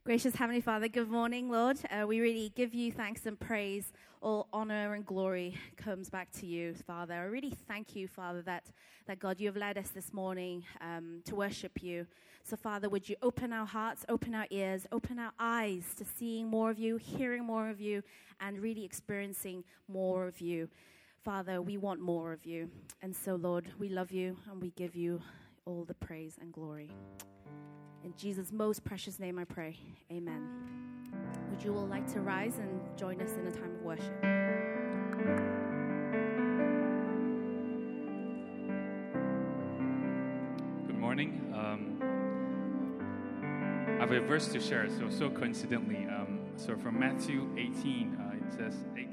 Gracious Heavenly Father, good morning, Lord. We really give you thanks and praise. All honor and glory comes back to you, Father. I really thank you, Father, that God, you have led us this morning to worship you. So, Father, would you open our hearts, open our ears, open our eyes to seeing more of you, hearing more of you, and really experiencing more of you. Father, we want more of you. And so, Lord, we love you and we give you all the praise and glory. In Jesus' most precious name I pray. Amen. Would you all like to rise and join us in a time of worship? Good morning. I have a verse to share, so coincidentally. So from Matthew 18, it says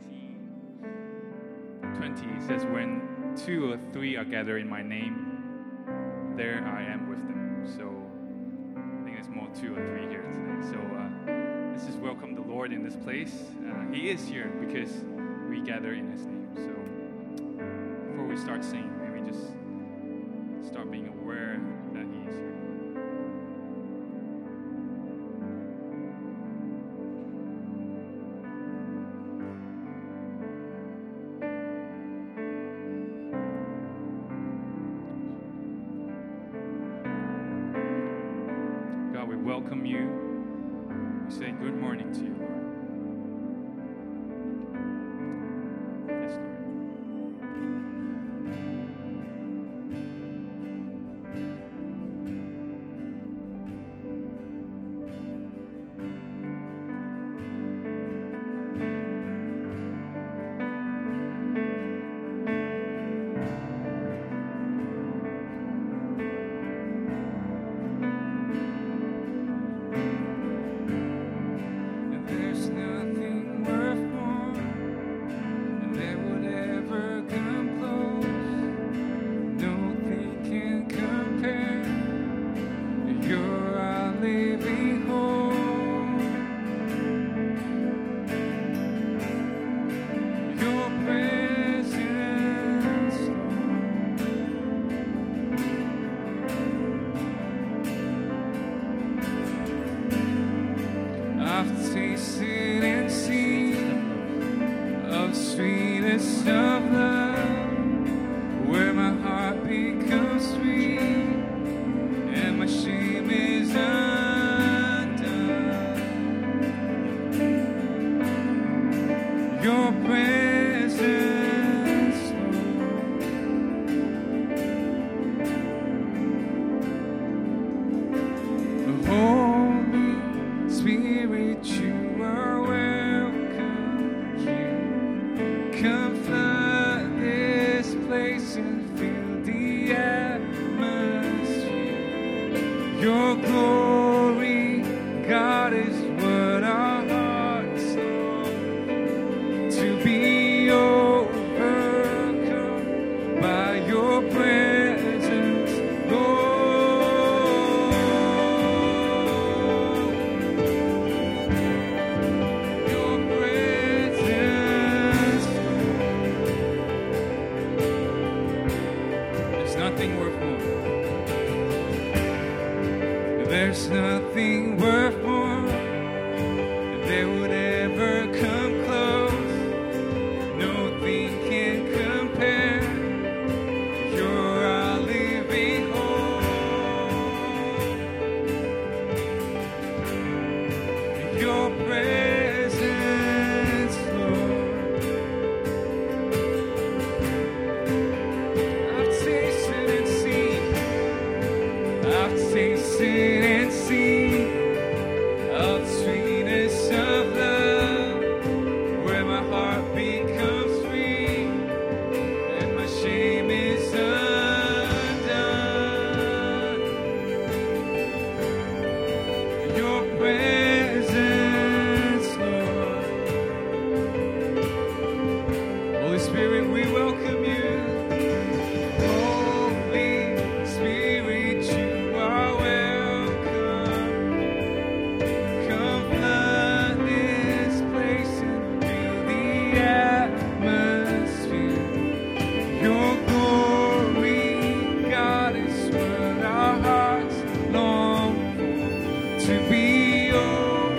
18:20. It says, when 2 or 3 are gathered in my name, there I am with them. So there's more 2 or 3 here today. So let's just welcome the Lord in this place. He is here because we gather in His name. So before we start singing, maybe just start being aware that He is here. Welcome you. We say good morning to you, Lord. Yes, Lord. To be your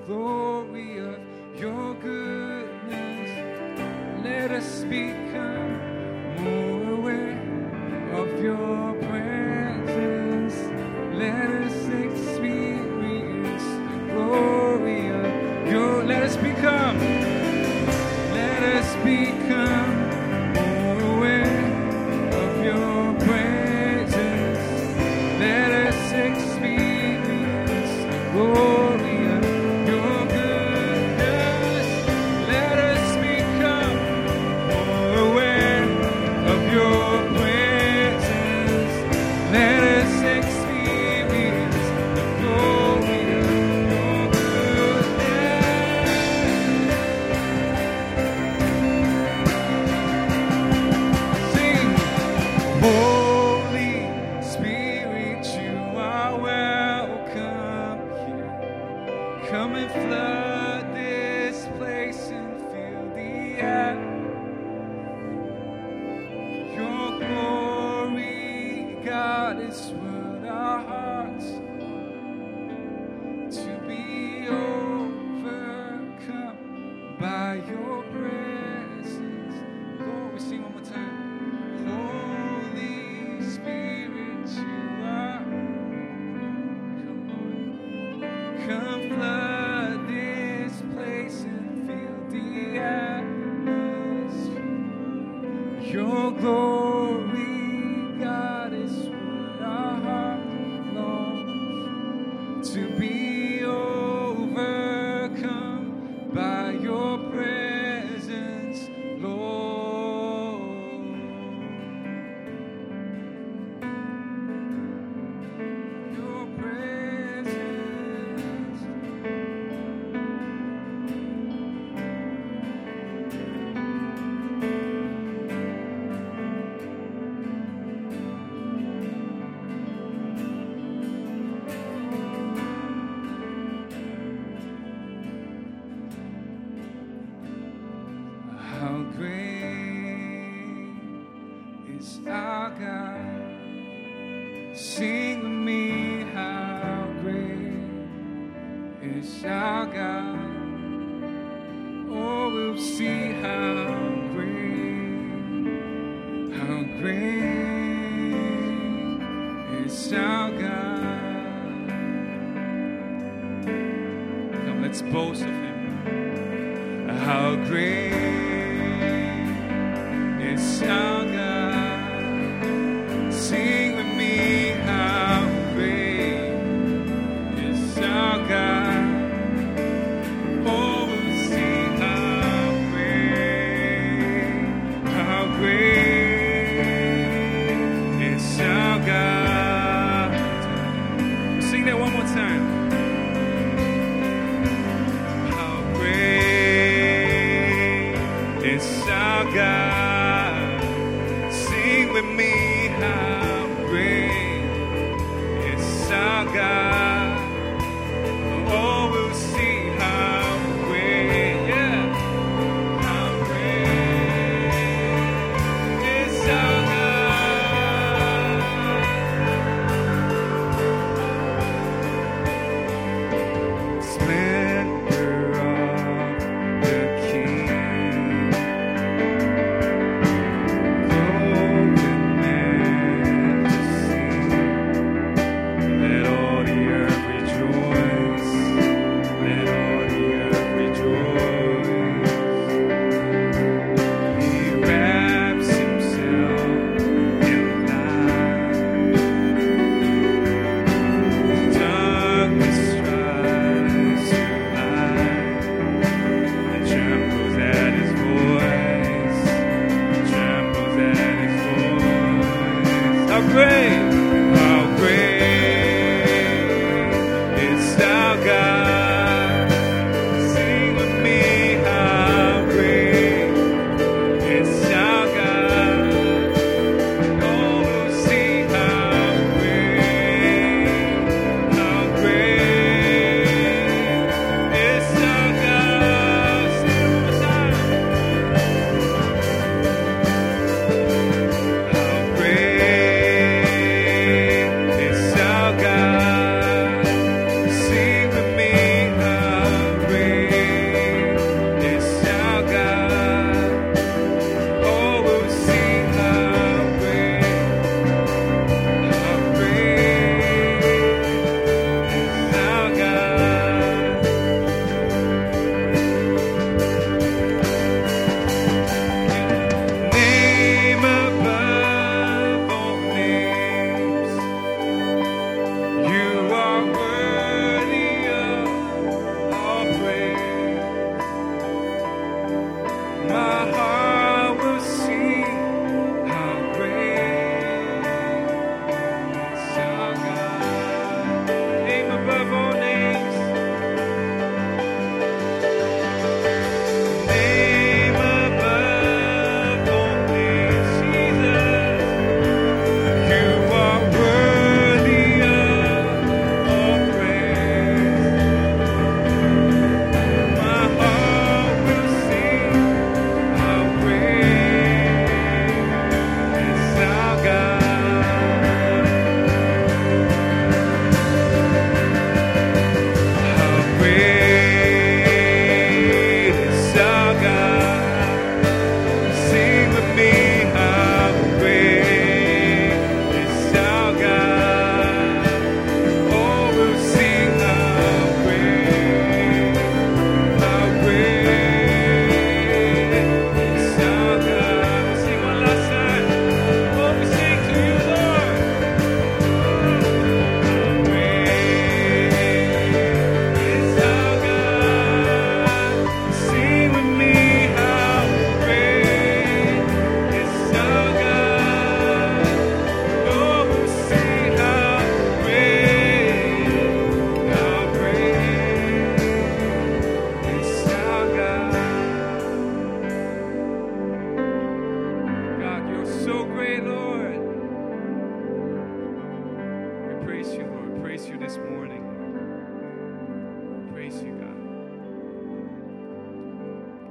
glory of your goodness. Let us become more aware of your presence. Let us experience the glory of your. Let us become more aware of your presence. Let us experience the glory of your goodness. Let us become more aware of your presence. Let us experience the glory of your goodness. Sing, Holy Spirit, you are welcome here. Come and flood this place and fill the atmosphere. Your glory, God, is what our hearts want, to be overcome by your presence. Lord, we sing one more time. Holy Spirit, you are. Come flood this place and fill the atmosphere. Your glory, God, is what our hearts long for, to be overcome by your presence, Lord. Your presence. How great is our God? Sing with me, how great is our God? Oh, we'll see how great is our God. Come, let's boast of Him. How great is our God? Sing with me, how great is our God? Oh, we'll see how great is our God. We'll sing that one more time. How great is our God?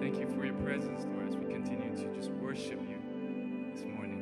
Thank you for your presence, Lord, as we continue to just worship you this morning.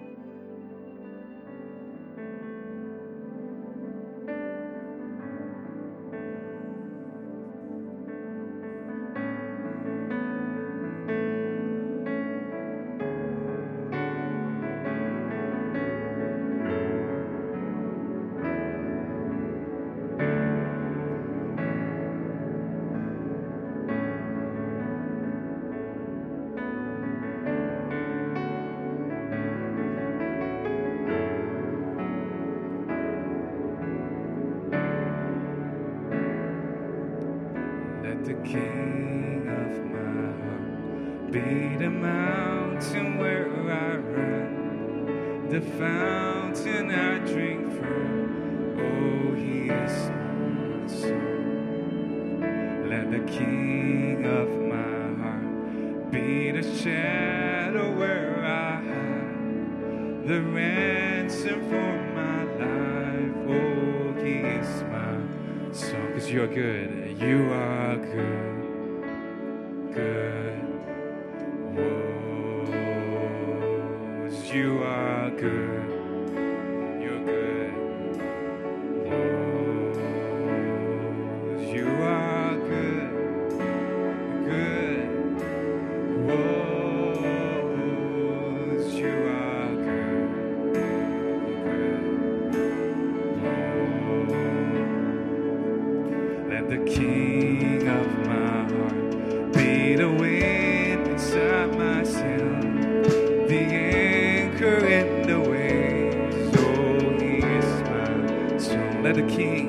Let the King of my heart be the mountain where I run, the fountain I drink from. Oh, He is my song. Let the King of my heart be the shadow where I hide, the ransom for my life. Oh, He is my song. 'Cause you are good. You are good, good. Whoa, you are good. You're good. Whoa, you are good, good. Whoa, you are good, good. Whoa. Let the King of my heart be the wind inside my sail, the anchor in the waves. Oh, He is my song. Let the King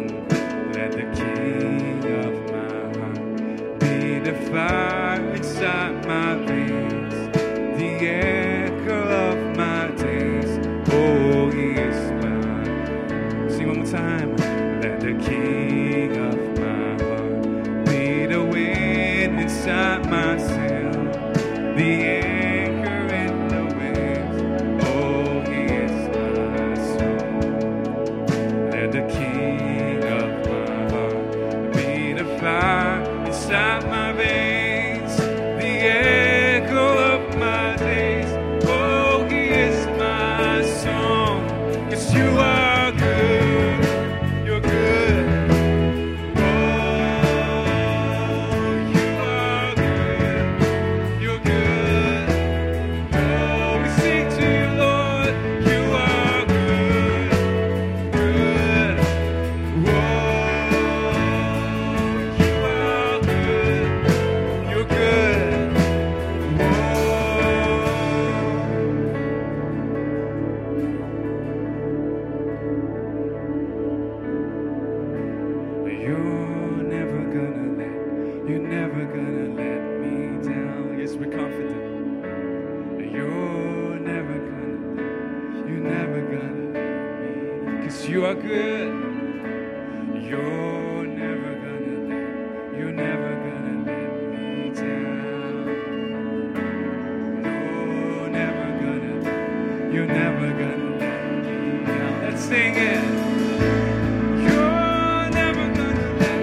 of my heart be the fire inside my veins, the anchor of my days. Oh, He is mine. Sing one more time. Let the King of my heart be the wind inside my sail, the anchor in the waves. Oh, He is my song. Let the King of my heart be the fire inside my veins, the echo of my days. Oh, He is my song. 'Cause you are good. You're good. You are good. You're never gonna let me down. You're never gonna let me down. Let's sing it. You're never gonna let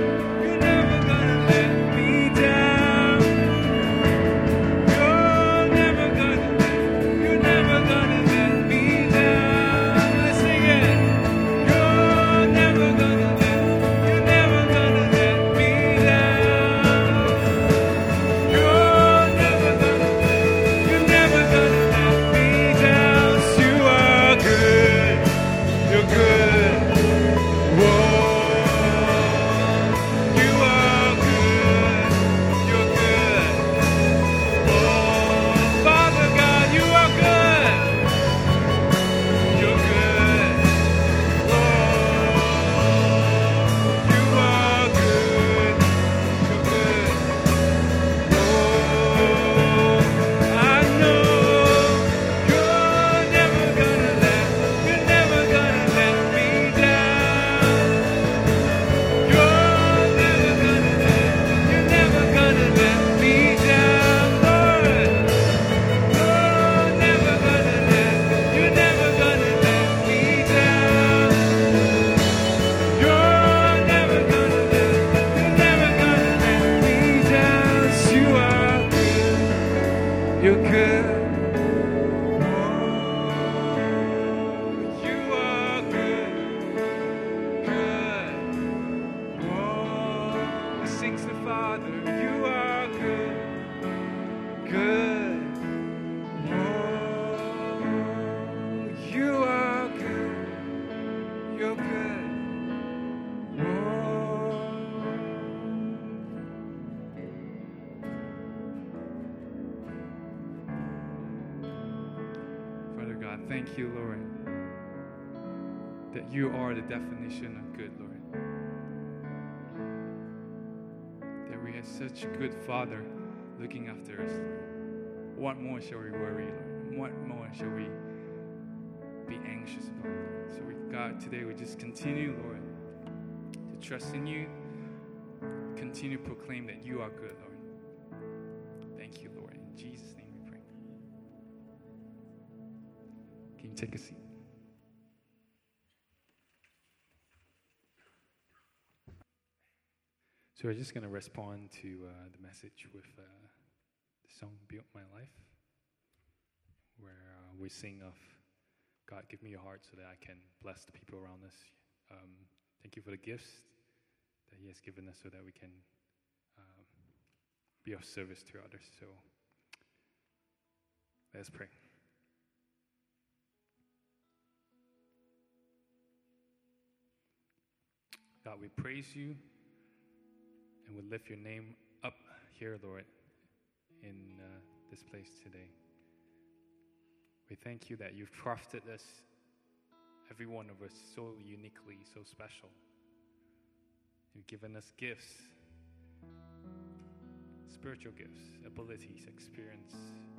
me down. You're never gonna let me down. Let's sing it. You're never gonna let me down. thank you, Lord, that you are the definition of good, Lord. That we have such a good Father looking after us, Lord. What more shall we worry, Lord? What more shall we be anxious about, Lord? So God, today we just continue, Lord, to trust in you, continue to proclaim that you are good, Lord. Thank you, Lord. In Jesus' name we pray. Can you take a seat? So we're just going to respond to the message with the song Build My Life, where we sing of God, give me your heart so that I can bless the people around us. Thank you for the gifts that He has given us so that we can be of service to others. So let's pray. God, we praise you and we lift your name up here, Lord, in this place today. We thank you that you've crafted us, every one of us, so uniquely, so special. You've given us gifts, spiritual gifts, abilities, experience,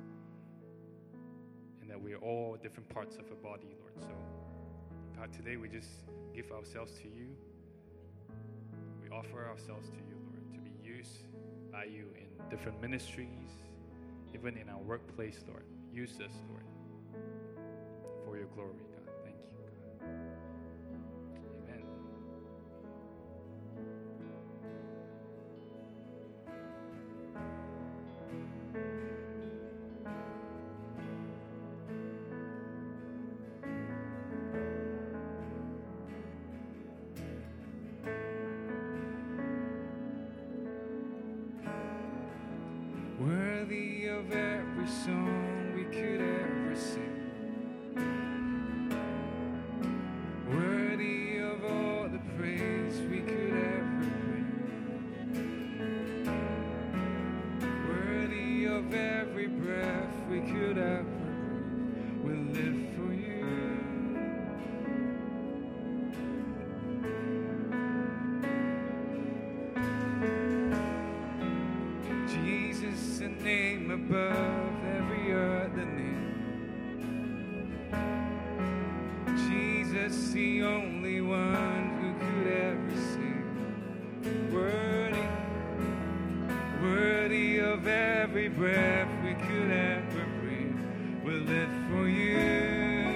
and that we are all different parts of a body, Lord. So, God, today we just give ourselves to you. We offer ourselves to you, Lord, to be used by you in different ministries, even in our workplace, Lord. Use us, Lord, for your glory, God. Thank you, God. Amen. Worthy of every song we could ever sing. Worthy of all the praise we could ever bring. Worthy of every breath we could ever breathe. We'll live for you. Jesus, the name above every other name. Jesus, the only one who could ever sing. Worthy, worthy of every breath we could ever breathe. We'll live for you.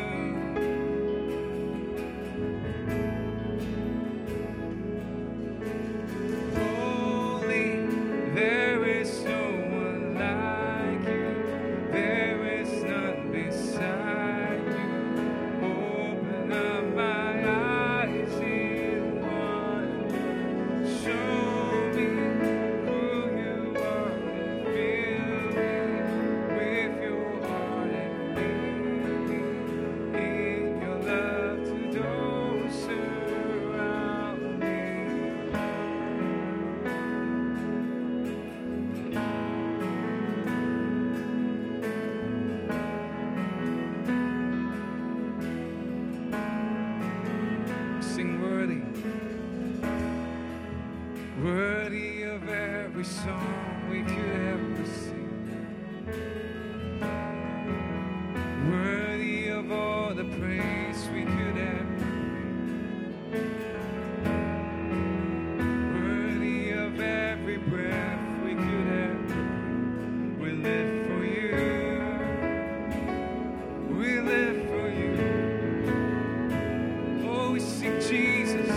There is no one like you. There is none beside you. Open up my eyes in wonder. Show me who you are and fill me with your heart and lead me in your love to those around me. Sing worthy, worthy of every song we could ever sing. Worthy of all the praise we could ever bring. Worthy of every breath we could ever breathe. We live for you. We live for you. Oh, we sing Jesus,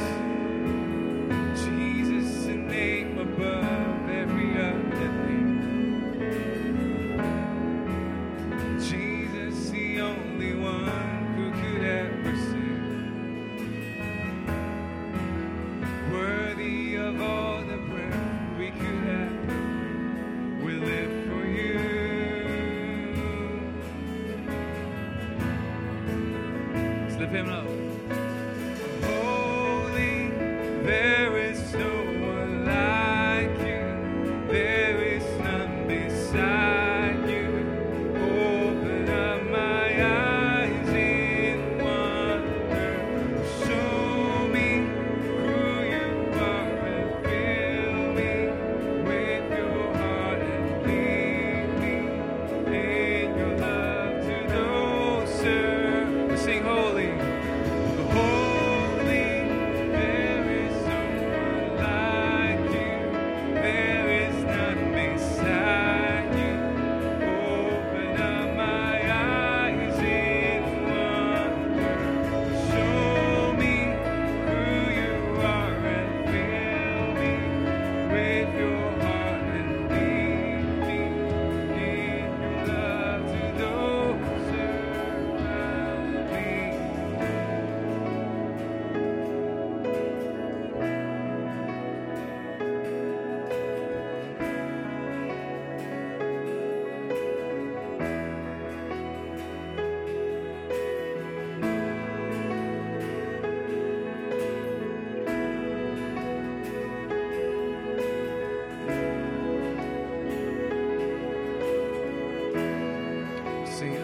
Jesus, the name above every other name. Jesus, the only one who could ever sing. Worthy of all the breath we could ever breathe. We live for you. Let's lift him up. Holy, there is no one like you. There is none beside you. Open up my eyes in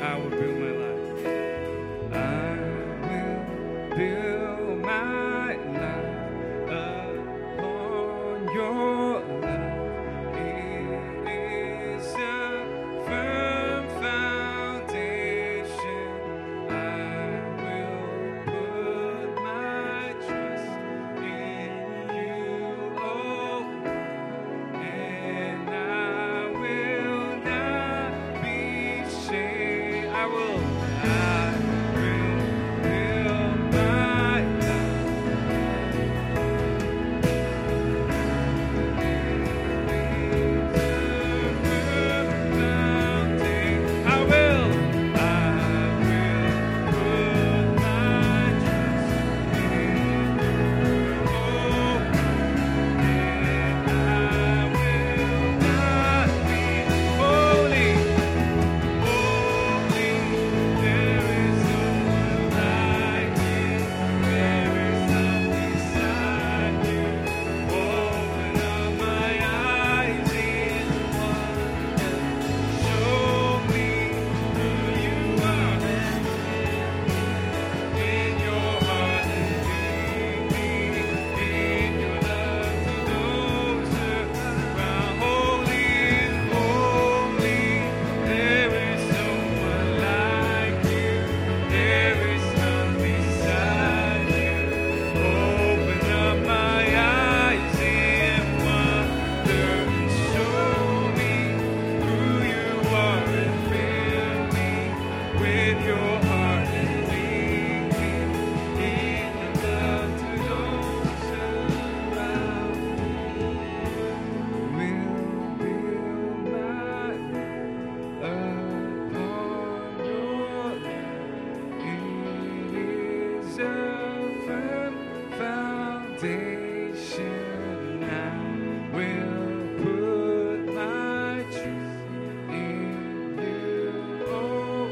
I will build my life. I will build my life upon your love. It is a firm foundation. I will put my trust in you, oh, and I will not be shaken. I will build my life. I will put my trust in you, oh, and I will not be holy. There is no one like you. There is none beside you. Open up my eyes in wonder. Show me who you are. In your heart and lead me in your love to those around. Holy, there is no one like you. There is none beside you. Open up my eyes in wonder. Show me who you are and fill me with your heart and lead me in your love to those around. Will build my life upon your love. It is a firm foundation. I will put my trust in you, oh,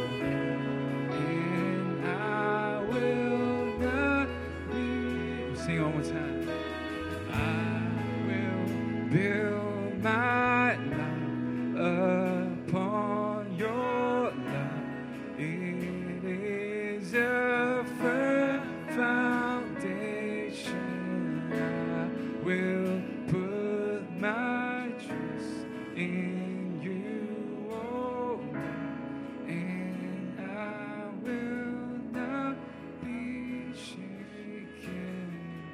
and I will not be. Sing one more time. I will build my life upon your love. It is a firm foundation. I will put my trust in you, oh, and I will not be shaken.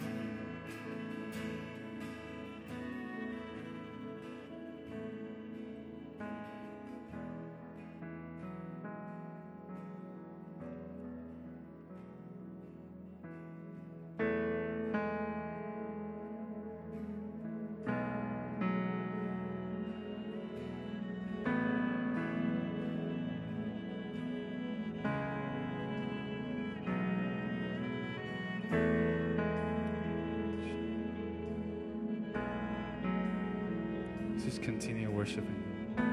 Just continue worshiping.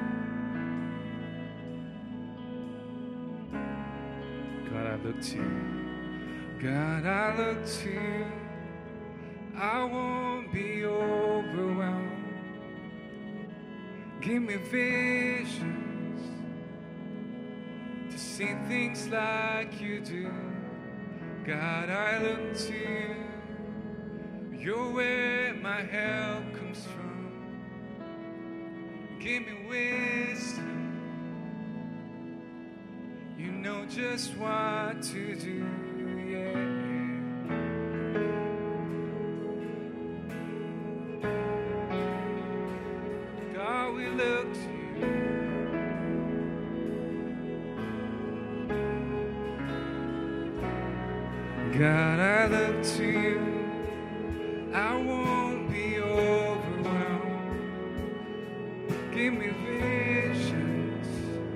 God, I look to you. God, I look to you. I won't be overwhelmed. Give me visions to see things like you do. God, I look to you. You're where my help comes from. Give me wisdom. You know just what to do, yeah. God, we look to you. God, I look to you. I won't be overwhelmed. Give me visions.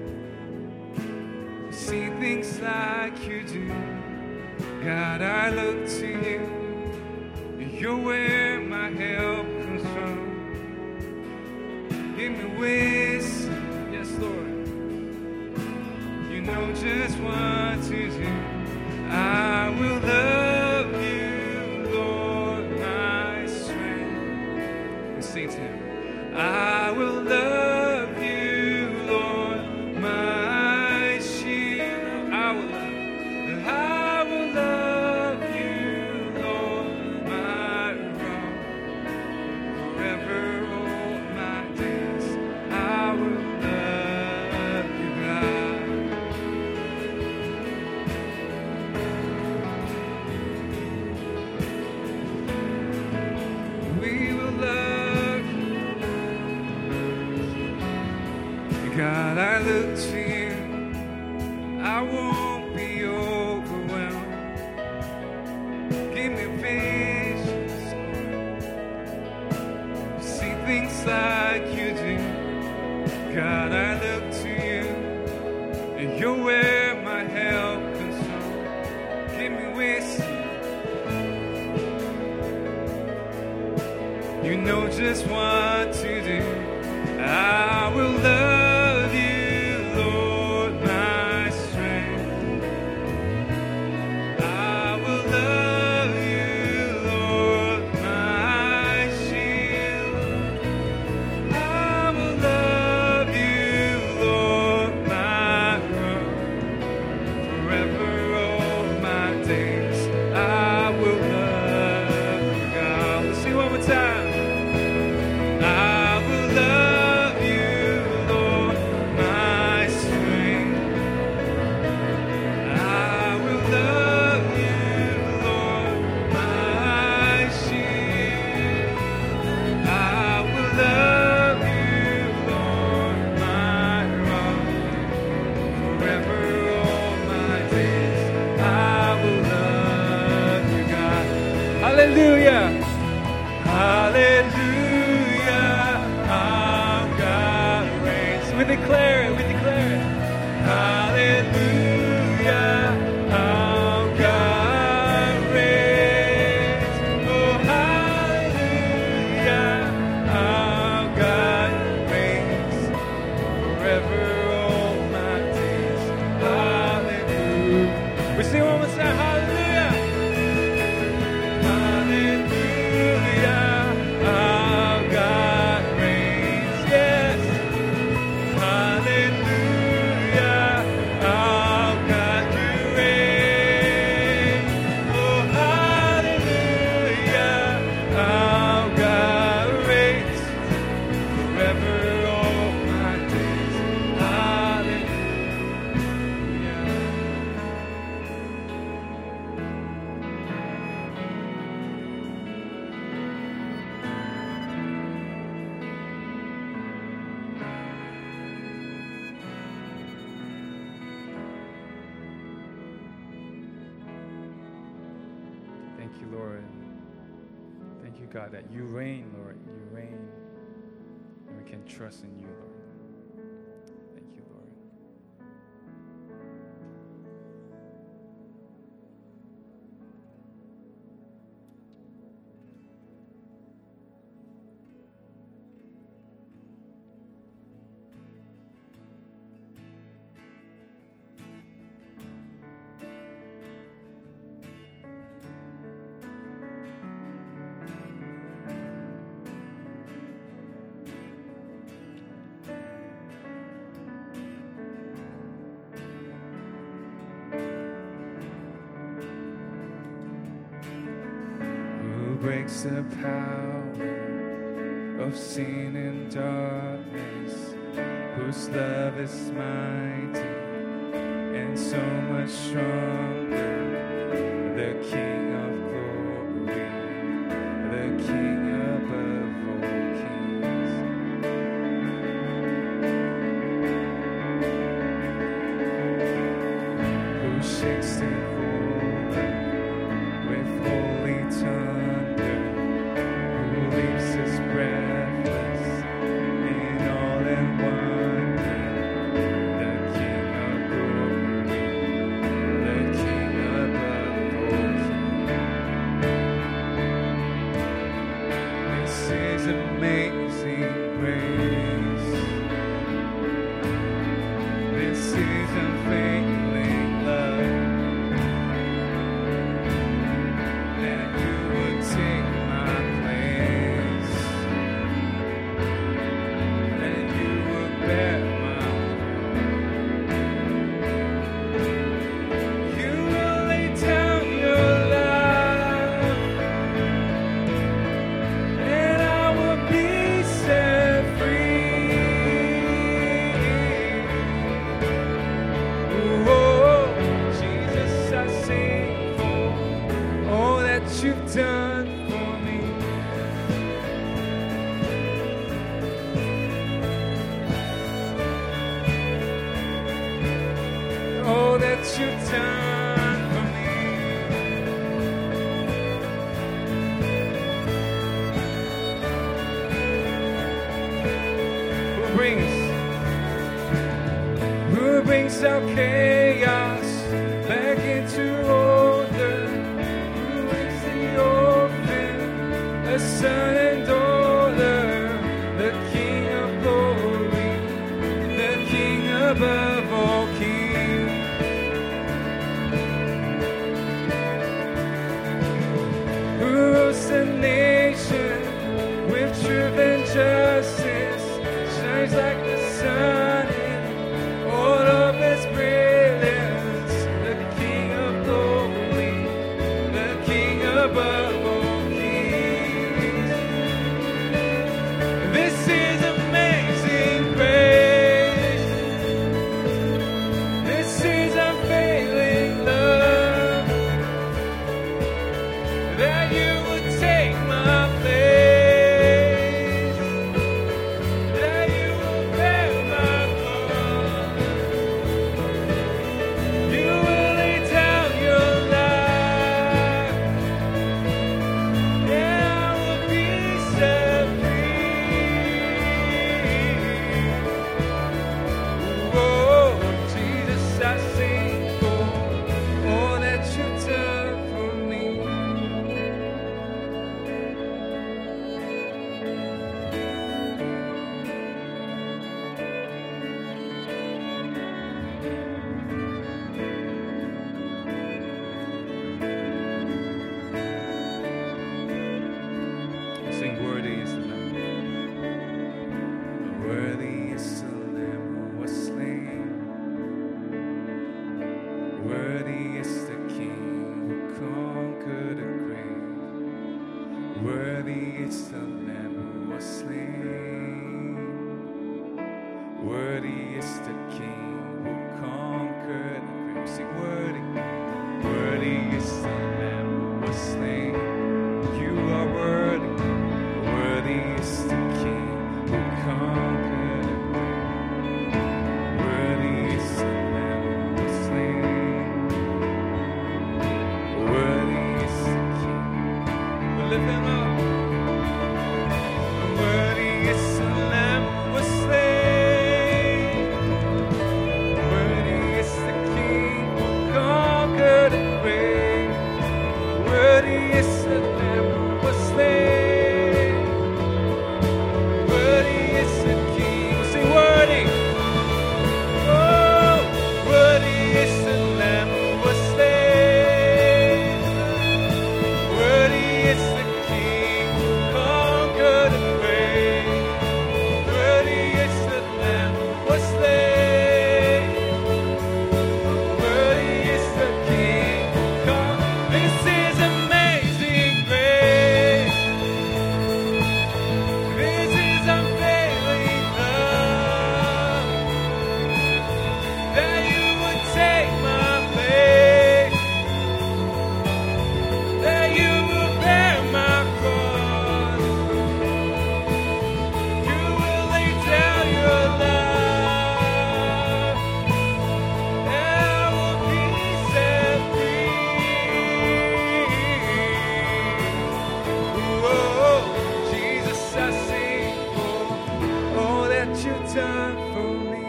See things like you do. God, I look to you. You're where my help comes from. Give me wisdom. Yes, Lord. You know just what to do. I will love you, Lord, my strength. And sing to him. I will love you, Lord, my shield. God, I look to you. I won't be overwhelmed. Give me patience, Lord. See things like you do. God, I look to you, and you're where my help comes from. Give me wisdom. You know just what to do. I will love you, Lord, my strength. I will love you, Lord, my shield. I will love you, Lord, my rock. Forever all my days, I will love you, God. Let's sing one more time. I will love you, Lord, my strength. I will love you, Lord, my shield. I will love you, Lord, my rock. Forever all my days, I will love you, God. Hallelujah. Hallelujah, our God reigns. We declare it, we declare it. Hallelujah, our God reigns. Oh, hallelujah, our God reigns. Forever all my days. Hallelujah. We sing one more time. Hallelujah. Hallelujah, our God reigns. Yes. Hallelujah, our God you reign. Oh, hallelujah, our God reigns. Forever all my days. Hallelujah. Thank you, Lord. Thank you, God, that you reign, Lord. You reign. And we can trust in you, Lord. Thank you, Lord. Who breaks the power of sin and darkness, whose love is mighty and so much stronger, the King of glory, the King above all kings. Who shakes the whole earth with holy thunder, who leaves us breathless in all and wonder, the King of glory, the King above all kings. that you've done for me. Who brings out chaos back into order? Who makes the orphan a son and daughter? The King of glory, the King above all kings. Who rules the nation with truth and justice, shines like the sun in all of its brilliance. The King of glory, the King above all kings. This is amazing grace. This is unfailing love. That you would take my place. That you will bear my cross. You will lay down your life. And I will be set free. Oh, Jesus, I sing for all that you've done for me. Sing, worthy is the Lamb. Worthy is the Lamb who was slain. Worthy is the King who conquered the grave. Worthy is the Lamb who was slain. Worthy is the King who conquered the grave. Sing, worthy. Worthy is the Lamb who was slain. You are worthy. Worthy is the King who conquered the grave. Worthy is the Lamb who was slain. Worthy is the King. We lift him up. Worthy is the Lamb who was slain. Worthy is the King who conquered the grave. Worthy is the Lamb who was slain. Worthy is the King. Say, worthy. Oh, worthy is the Lamb who was slain. Worthy is the King who conquered the grave. Worthy is the Lamb who was slain. Worthy is the King who conquered. This is amazing grace. This is unfailing love. That you would take my place. That you will bear my cross. You will lay down your life. And I will be set free. Oh, Jesus, I sing for all that you've done for me.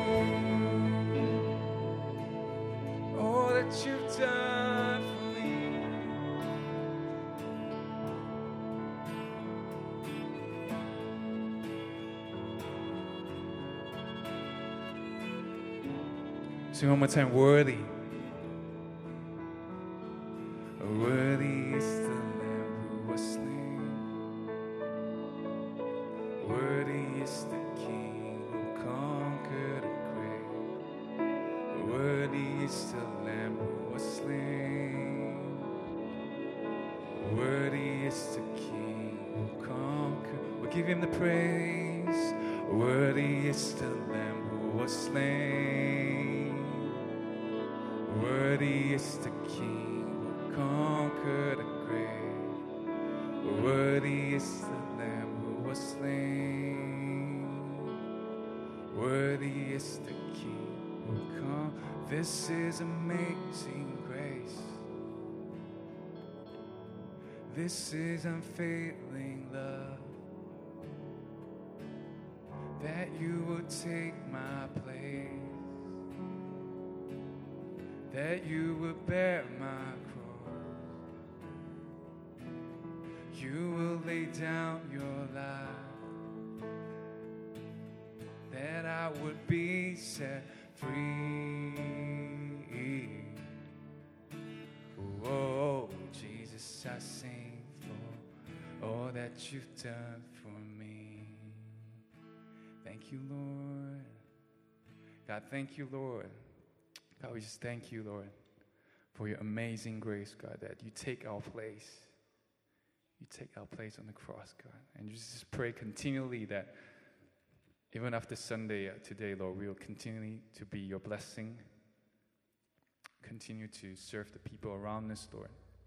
All that you've done for me. Sing one more time, worthy. Worthy is the Lamb who was slain. Worthy is the King who conquered the grave. Worthy is the Lamb who was slain. Worthy is the King who conquered. We give him the praise. Worthy is the Lamb who was slain. Worthy is the King who conquered the grave. Worthy is the Lamb who was slain. Worthy is the King Oh, come, this is amazing grace. This is unfailing love. That you would take my place. That you would bear my cross. You will lay down your life, that I would be set free. Oh, Jesus, I sing for all that you've done for me. Thank you, Lord. God, thank you, Lord. God, we just thank you, Lord, for your amazing grace, God, that you take our place. You take our place on the cross, God. And just pray continually that even after Sunday today, Lord, we will continue to be your blessing. Continue to serve the people around us, Lord.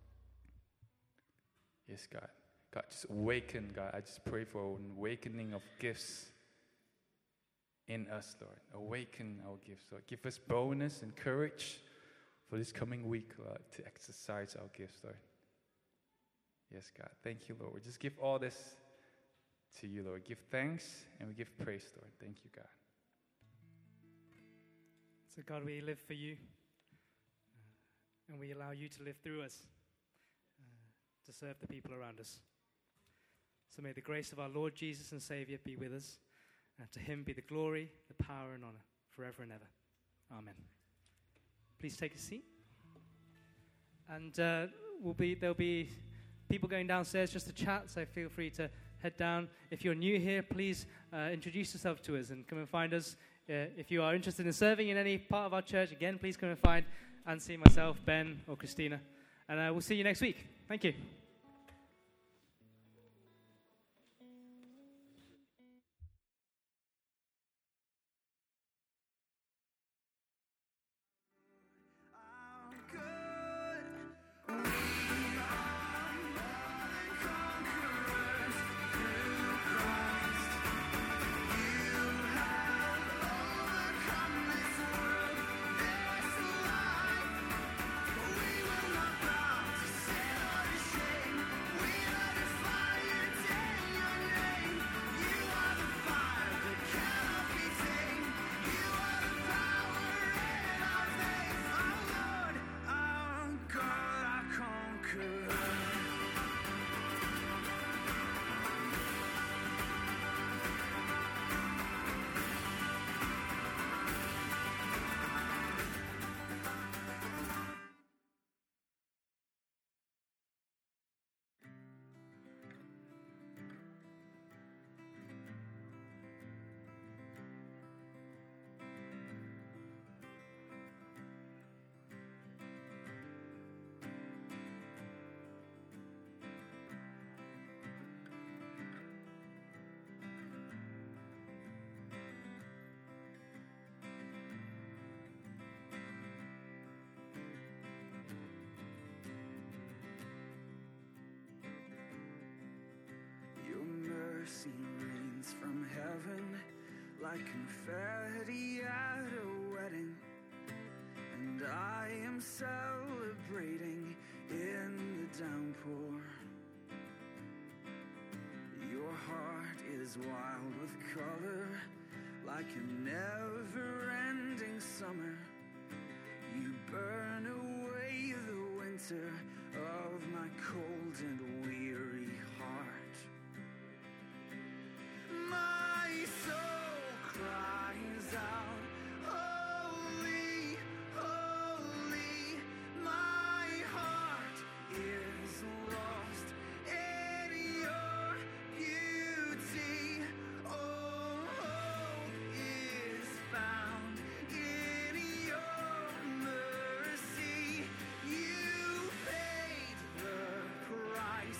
Yes, God. God, just awaken, God. I just pray for an awakening of gifts in us, Lord. Awaken our gifts, Lord. Give us boldness and courage for this coming week, Lord, to exercise our gifts, Lord. Yes, God. Thank you, Lord. We just give all this to you, Lord. Give thanks and we give praise, Lord. Thank you, God. So, God, we live for you, and we allow you to live through us to serve the people around us. So may the grace of our Lord Jesus and Savior be with us, and to him be the glory, the power, and honor forever and ever. Amen. Please take a seat. And there'll be people going downstairs just to chat, so feel free to head down. If you're new here, please introduce yourself to us and come and find us. If you are interested in serving in any part of our church, again, please come and find Ansi, myself, Ben, or Christina. And we'll see you next week. Thank you. mercy rains from heaven like confetti at a wedding, and I am celebrating in the downpour. Your heart is wild with color like a never-ending summer. You burn away the winter of my cold and weary heart. My soul cries out, holy, holy. My heart is lost in your beauty. Oh, hope is found in your mercy. You paid the price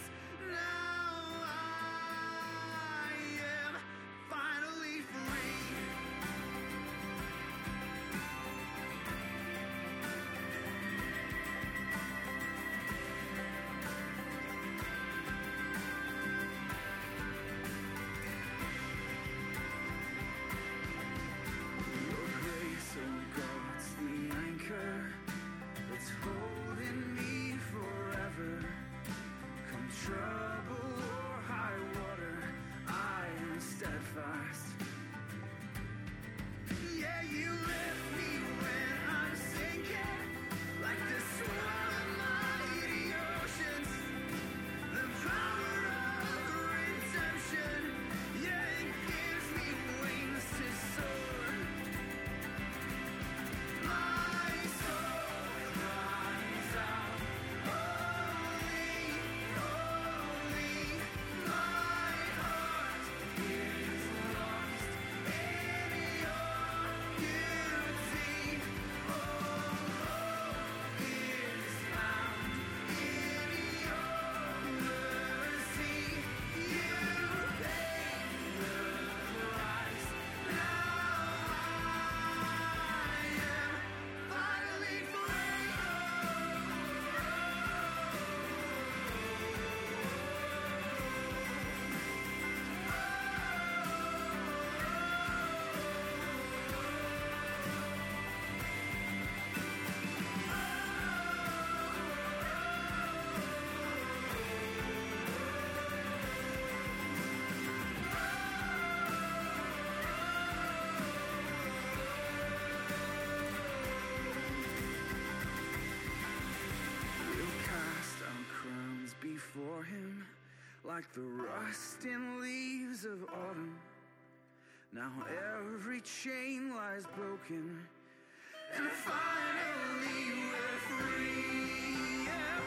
like the rusting leaves of autumn. Now every chain lies broken, and finally we're free. Yeah.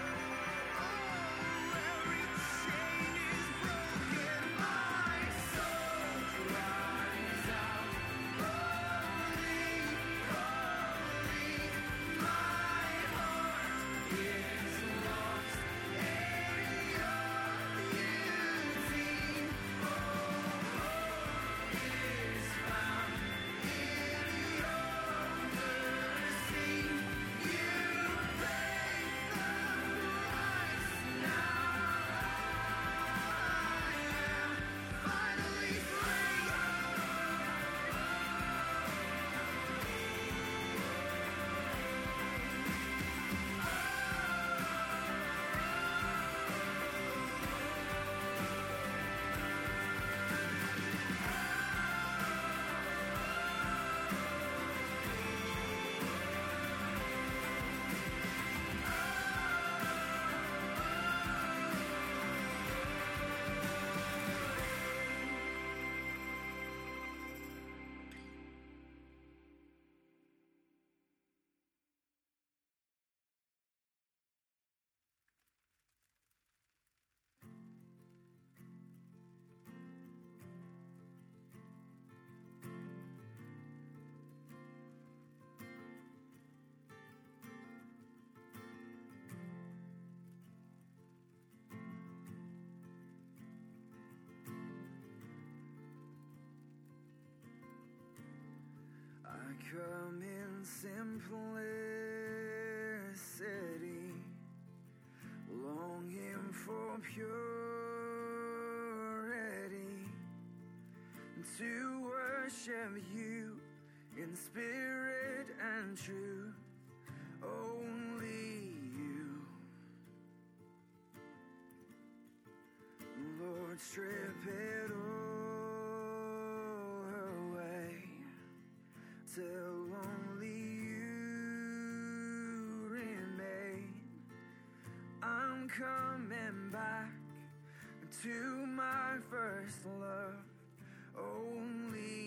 Oh, every chain is broken. My soul cries out, holy, holy. My heart is lost in your beauty. Hope is found in your mercy. You paid the price. Now I am finally free. I come in simplicity, longing for purity, to worship you in spirit and truth, only you. Lord, strip it all away, till only you remain. I'm coming back to my first love, only